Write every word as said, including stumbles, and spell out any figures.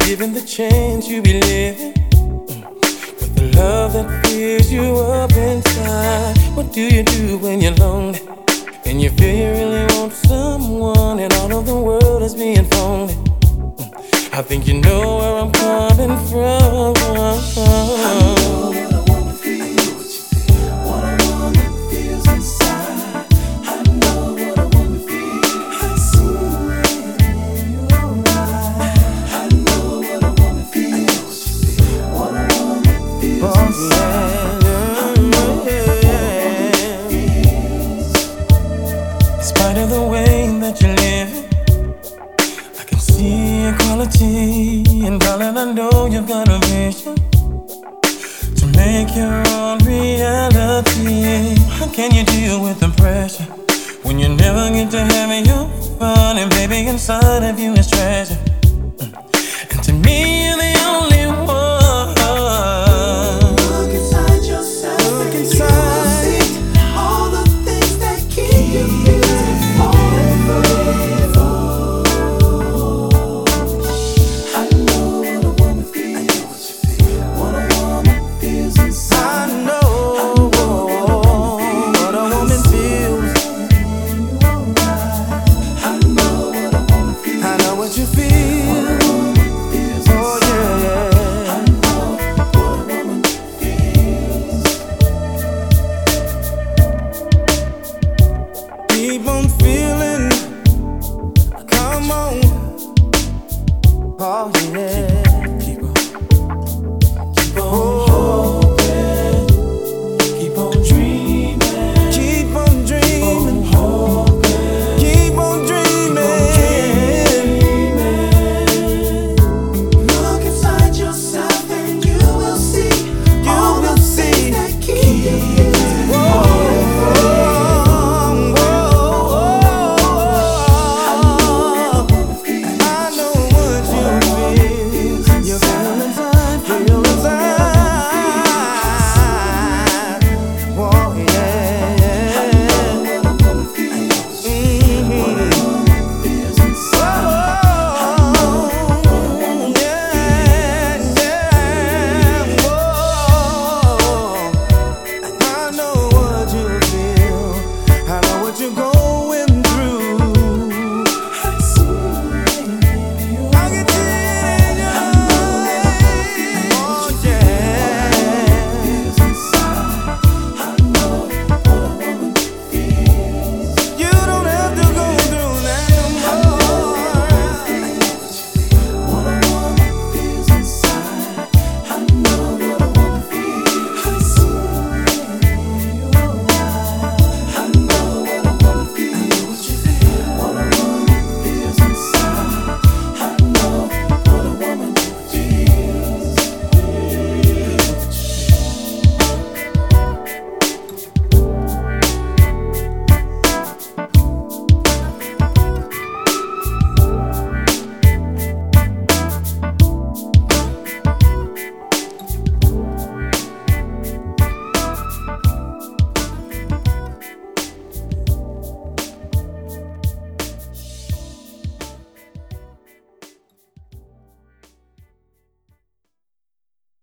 given the chance, you be living with the love that fills you up inside. What do you do when you're lonely and you feel you really want someone, and all of the world is being phony? I think you know where I'm coming from. I know what a woman feels. What a woman feels inside. I know what a woman feels. I see it in your eyes. I know what a woman feels. What a woman feels inside. I know what a woman feels. In spite of the way that you live, see equality, and darling, I know you've got a vision to make your own reality. How can you deal with the pressure when you never get to have your fun? And baby, inside of you is treasure, and to me you're the only one. Look inside yourself. Look inside. You see all the things that keep you beautiful. Keep on feeling, come on, oh yeah.